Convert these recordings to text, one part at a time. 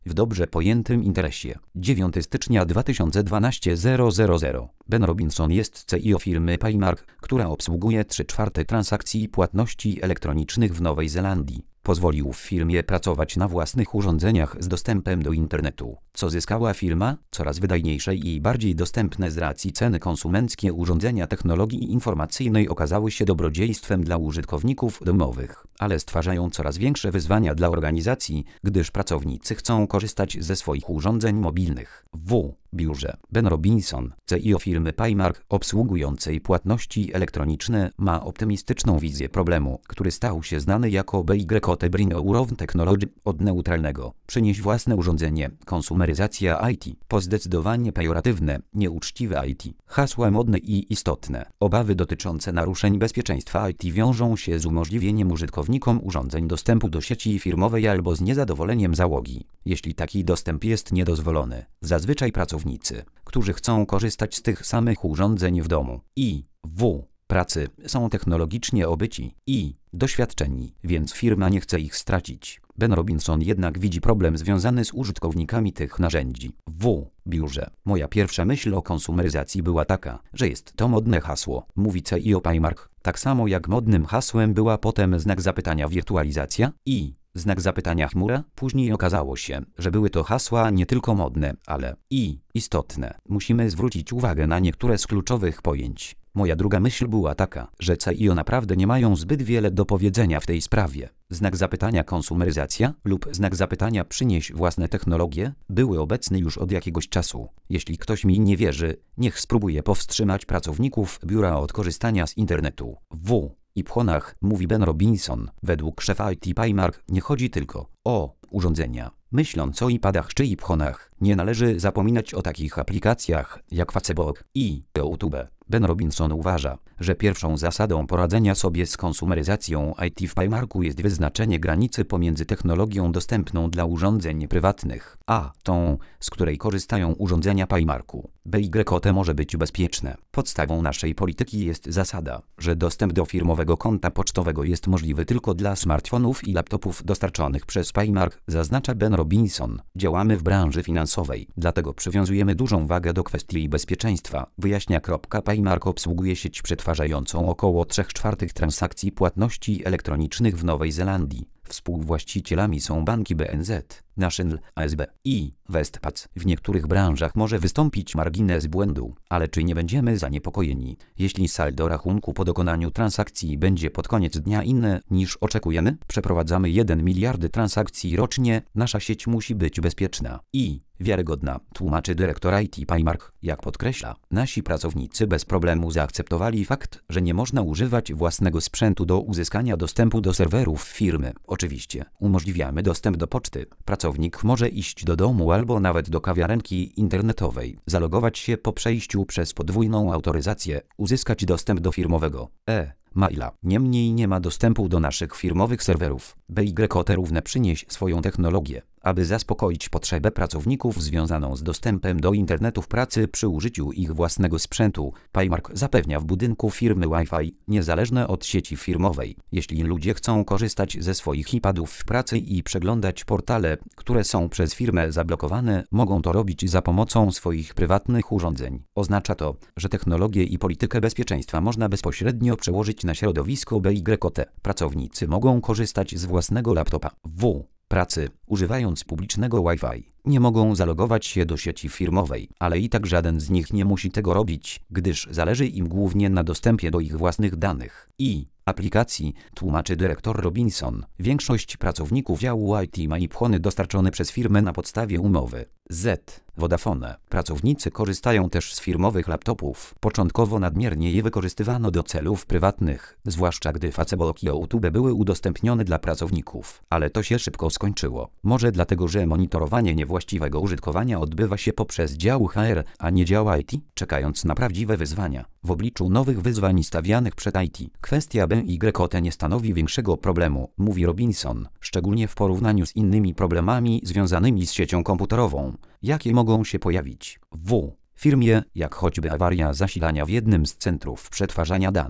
w dobrze pojętym interesie. 9 stycznia 2012 000. Ben Robinson jest CEO firmy Paymark, która obsługuje 3/4 transakcji płatności elektronicznych w Nowej Zelandii. Pozwolił w firmie pracować na własnych urządzeniach z dostępem do internetu. Co zyskała firma? Coraz wydajniejsze i bardziej dostępne z racji ceny konsumenckie urządzenia technologii informacyjnej okazały się dobrodziejstwem dla użytkowników domowych, ale stwarzają coraz większe wyzwania dla organizacji, gdyż pracownicy chcą korzystać ze swoich urządzeń mobilnych. W biurze Ben Robinson, CEO firmy Paymark obsługującej płatności elektroniczne, ma optymistyczną wizję problemu, który stał się znany jako BYOT Bring Your Own Technology od neutralnego. Przynieś własne urządzenie. Konsumeryzacja IT. Po zdecydowanie pejoratywne, nieuczciwe IT. Hasła modne i istotne. Obawy dotyczące naruszeń bezpieczeństwa IT wiążą się z umożliwieniem użytkownikom urządzeń dostępu do sieci firmowej albo z niezadowoleniem załogi, jeśli taki dostęp jest niedozwolony. Zazwyczaj pracownicy, którzy chcą korzystać z tych samych urządzeń w domu i w pracy, są technologicznie obyci i doświadczeni, więc firma nie chce ich stracić. Ben Robinson jednak widzi problem związany z użytkownikami tych narzędzi. W biurze. Moja pierwsza myśl o konsumeryzacji była taka, że jest to modne hasło, mówi CEO Paymark. Tak samo jak modnym hasłem była potem znak zapytania wirtualizacja i znak zapytania chmura. Później okazało się, że były to hasła nie tylko modne, ale i istotne. Musimy zwrócić uwagę na niektóre z kluczowych pojęć. Moja druga myśl była taka, że CEO naprawdę nie mają zbyt wiele do powiedzenia w tej sprawie. Znak zapytania konsumeryzacja lub znak zapytania przynieś własne technologie były obecne już od jakiegoś czasu. Jeśli ktoś mi nie wierzy, niech spróbuje powstrzymać pracowników biura od korzystania z internetu. W iPhone'ach, mówi Ben Robinson. Według szefa IT Paymark nie chodzi tylko o urządzenia. Myśląc o iPadach czy iPhone'ach, nie należy zapominać o takich aplikacjach jak Facebook i YouTube. Ben Robinson uważa, że pierwszą zasadą poradzenia sobie z konsumeryzacją IT w Paymarku jest wyznaczenie granicy pomiędzy technologią dostępną dla urządzeń prywatnych, a tą, z której korzystają urządzenia Paymarku. BYOT może być bezpieczne. Podstawą naszej polityki jest zasada, że dostęp do firmowego konta pocztowego jest możliwy tylko dla smartfonów i laptopów dostarczonych przez Paymark, zaznacza Ben Robinson. Działamy w branży finansowej, dlatego przywiązujemy dużą wagę do kwestii bezpieczeństwa, wyjaśnia. Paymark obsługuje sieć przetwarzającą około 3/4 transakcji płatności elektronicznych w Nowej Zelandii. Współwłaścicielami są banki BNZ, National, ASB i Westpac. W niektórych branżach może wystąpić margines błędu, ale czy nie będziemy zaniepokojeni, jeśli saldo rachunku po dokonaniu transakcji będzie pod koniec dnia inne niż oczekujemy? Przeprowadzamy 1 miliard transakcji rocznie, nasza sieć musi być bezpieczna i wiarygodna, tłumaczy dyrektor IT Paymark. Jak podkreśla, nasi pracownicy bez problemu zaakceptowali fakt, że nie można używać własnego sprzętu do uzyskania dostępu do serwerów firmy. Oczywiście, umożliwiamy dostęp do poczty. Pracownik może iść do domu albo nawet do kawiarenki internetowej, zalogować się po przejściu przez podwójną autoryzację, uzyskać dostęp do firmowego maila. Niemniej nie ma dostępu do naszych firmowych serwerów. BYOT równe przynieś swoją technologię, aby zaspokoić potrzebę pracowników związaną z dostępem do internetu w pracy przy użyciu ich własnego sprzętu. Paymark zapewnia w budynku firmy Wi-Fi, niezależne od sieci firmowej. Jeśli ludzie chcą korzystać ze swoich iPadów w pracy i przeglądać portale, które są przez firmę zablokowane, mogą to robić za pomocą swoich prywatnych urządzeń. Oznacza to, że technologię i politykę bezpieczeństwa można bezpośrednio przełożyć na środowisko BYOT. Pracownicy mogą korzystać z własnego laptopa w pracy, używając publicznego Wi-Fi. Nie mogą zalogować się do sieci firmowej, ale i tak żaden z nich nie musi tego robić, gdyż zależy im głównie na dostępie do ich własnych danych i aplikacji, tłumaczy dyrektor Robinson. Większość pracowników działu IT ma iPhony dostarczone przez firmę na podstawie umowy z Vodafone. Pracownicy korzystają też z firmowych laptopów. Początkowo nadmiernie je wykorzystywano do celów prywatnych, zwłaszcza gdy Facebook i YouTube były udostępnione dla pracowników, ale to się szybko skończyło. Może dlatego, że monitorowanie niewłaściwego użytkowania odbywa się poprzez dział HR, a nie dział IT, czekając na prawdziwe wyzwania. W obliczu nowych wyzwań stawianych przed IT, kwestia BYOT nie stanowi większego problemu, mówi Robinson, szczególnie w porównaniu z innymi problemami związanymi z siecią komputerową, jakie mogą się pojawić w firmie, jak choćby awaria zasilania w jednym z centrów przetwarzania danych.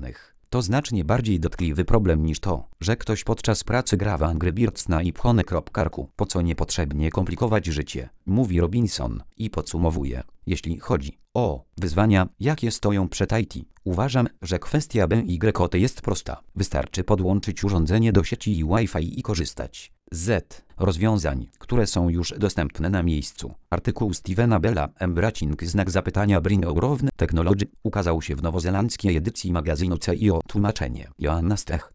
To znacznie bardziej dotkliwy problem niż to, że ktoś podczas pracy gra w Angry Birds na iPhone.com. Po co niepotrzebnie komplikować życie, mówi Robinson i podsumowuje. Jeśli chodzi o wyzwania, jakie stoją przed IT, uważam, że kwestia BYOT jest prosta. Wystarczy podłączyć urządzenie do sieci i Wi-Fi i korzystać z rozwiązań, które są już dostępne na miejscu. Artykuł Stevena Bella, Bring Technology ukazał się w nowozelandzkiej edycji magazynu CIO. Tłumaczenie Joanna Stech.